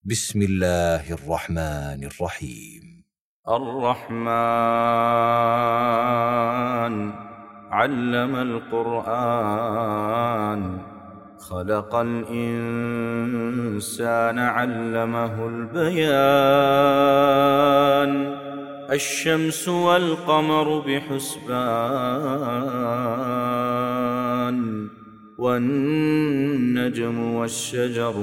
بسم الله الرحمن الرحيم. الرحمن علم القرآن، خلق الإنسان علمه البيان. الشمس والقمر بحسبان، والنجم والشجر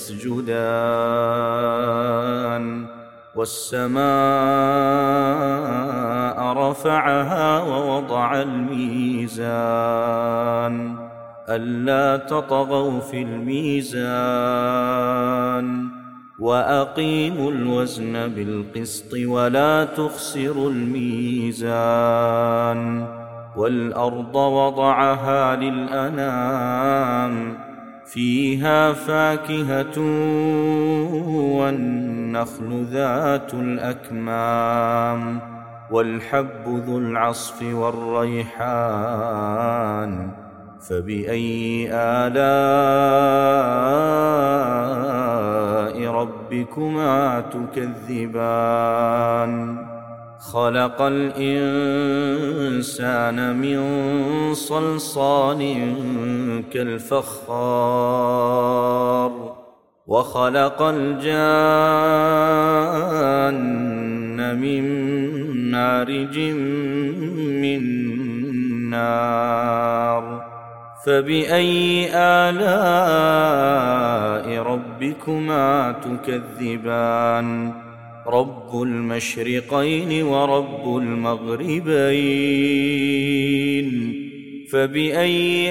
يسجدان. والسماء رفعها ووضع الميزان، ألا تطغوا في الميزان، وأقيموا الوزن بالقسط ولا تخسروا الميزان. والأرض وضعها للأنام، فيها فاكهة والنخل ذات الأكمام، والحب ذو العصف والريحان. فبأي آلاء ربكما تكذبان؟ خلق الإنسان من صلصال كالفخار، وخلق الجان من مارج من نار. فبأي آلاء ربكما تكذبان؟ رب المشرقين ورب المغربين. فبأي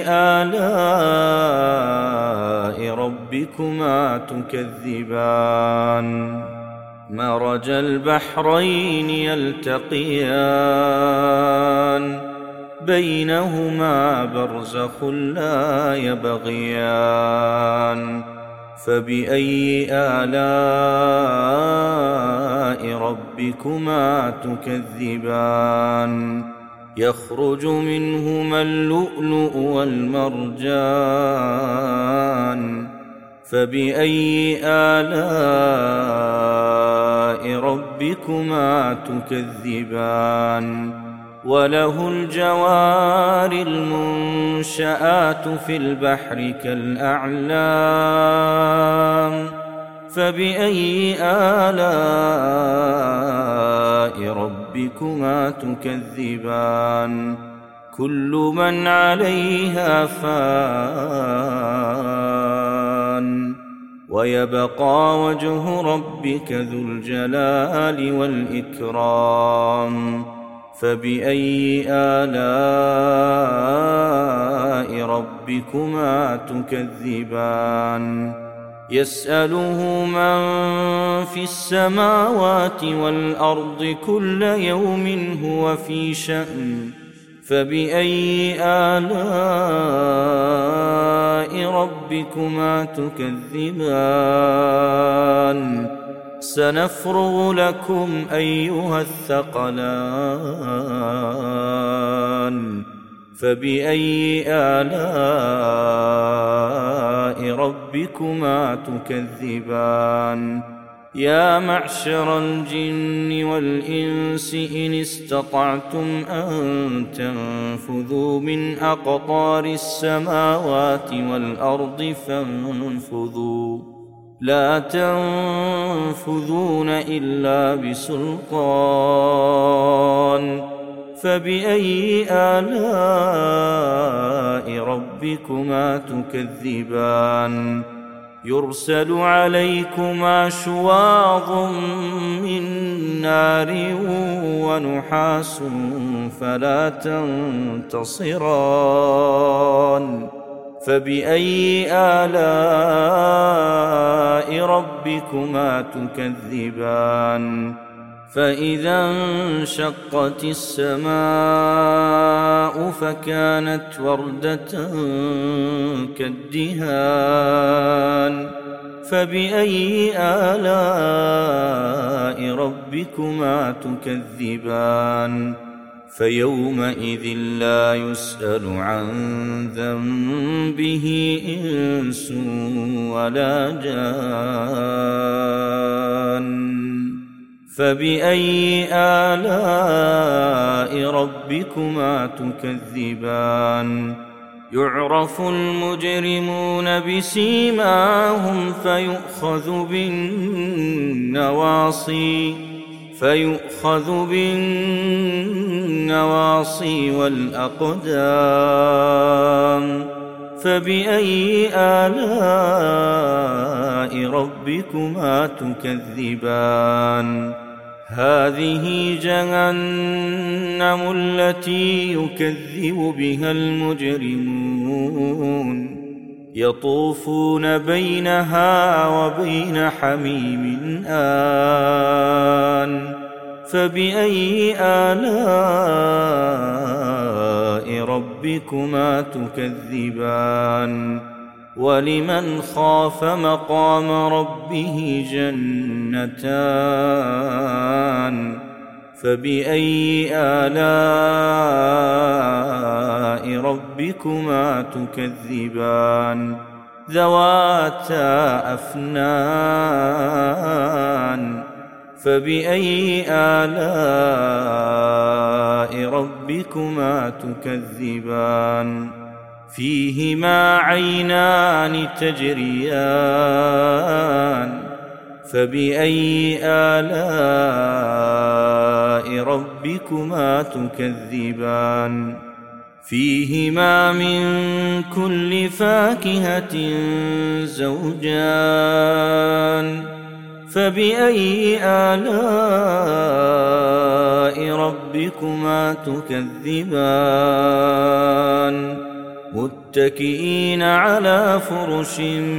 آلاء ربكما تكذبان؟ مرج البحرين يلتقيان، بينهما برزخ لا يبغيان. فبأي آلاء ربكما تكذبان؟ يخرج منهما اللؤلؤ والمرجان. فبأي آلاء ربكما تكذبان؟ وله الجوار المنشآت في البحر كالأعلام. فبأي آلاء ربكما تكذبان؟ كل من عليها فان، ويبقى وجه ربك ذو الجلال والإكرام. فبأي آلاء ربكما تكذبان؟ يسأله من في السماوات والأرض كل يوم هو في شأن. فبأي آلاء ربكما تكذبان؟ سنفرغ لكم أيها الثقلان. فبأي آلاء ربكما تكذبان؟ يا معشر الجن والإنس إن استطعتم أن تنفذوا من أقطار السماوات والأرض فانفذوا، لا تنفذون إلا بسلطان. فبأي آلاء ربكما تكذبان؟ يرسل عليكما شواظ من نار ونحاس فلا تنتصران. فبأي آلاء ربكما تكذبان؟ فإذا انشقت السماء فكانت وردة كالدهان. فبأي آلاء ربكما تكذبان؟ فيومئذ لا يسأل عن ذنبه إنس ولا جان. فبأي آلاء ربكما تكذبان يعرف المجرمون بسيماهم فيؤخذ بالنواصي والأقدام فبأي آلاء ربكما تكذبان هذه جهنم التي يكذب بها المجرمون يطوفون بينها وبين حميم آن فبأي آلاء ربكما تكذبان ولمن خاف مقام ربه جنتان فبأي آلاء ربكما تكذبان ذواتا أفنان فبأي آلاء ربكما تكذبان فيهما عينان تجريان فبأي آلاء ربكما تكذبان فيهما من كل فاكهة زوجان فبأي آلاء ربكما تكذبان متكئين على فرش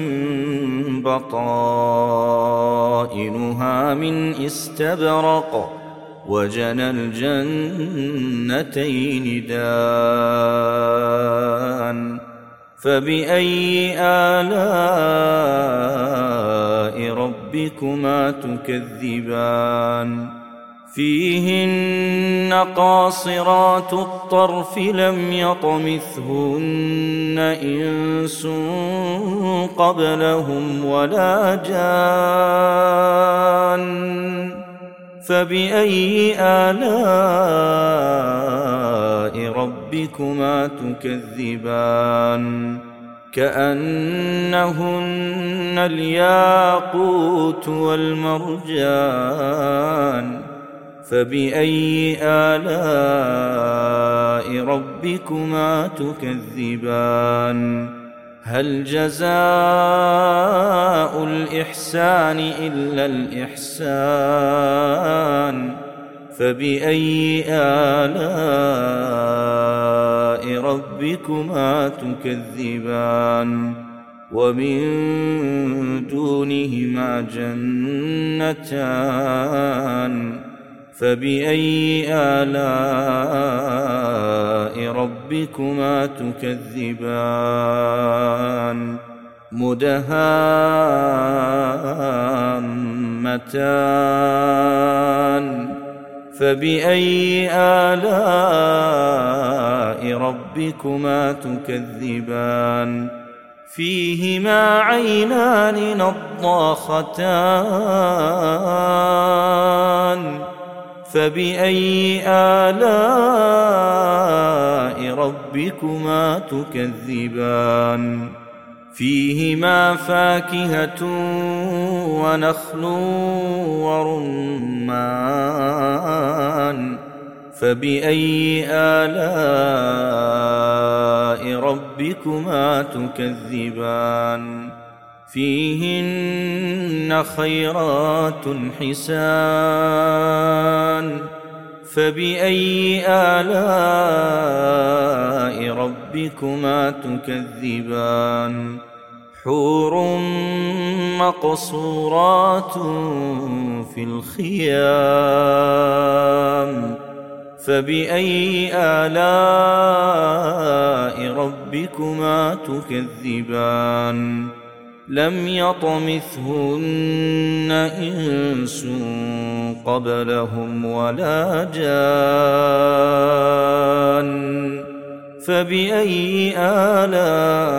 بطائنها من استبرق وجنى الجنتين دان فبأي آلاء ربكما تكذبان فيهن قاصرات الطرف لم يطمثهن إنس قبلهم ولا جان فبأي آلاء ربكما تكذبان كأنهن الياقوت والمرجان فبأي آلاء ربكما تكذبان هل جزاء الإحسان إلا الإحسان فبأي آلاء ربكما تكذبان ومن دونهما جنتان فبأي آلاء ربكما تكذبان مدهامتان فبأي آلاء ربكما تكذبان فيهما عينان نضاختان فبأي آلاء ربكما تكذبان فيهما فاكهة ونخل ورمان فبأي آلاء ربكما تكذبان فيهن خيرات حسان فبأي آلاء ربكما تكذبان حور مقصورات في الخيام فبأي آلاء ربكما تكذبان لم يطمثهن إنس قبلهم ولا جان فبأي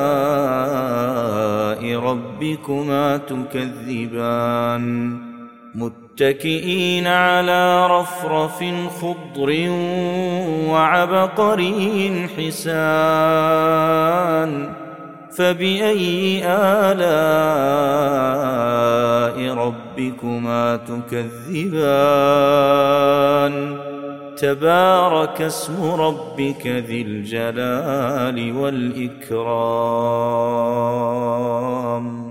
آلاء ربكما تكذبان متكئين على رفرف خضر وعبقري حسان فبأي آلاء ربكما تكذبان تبارك اسم ربك ذي الجلال والإكرام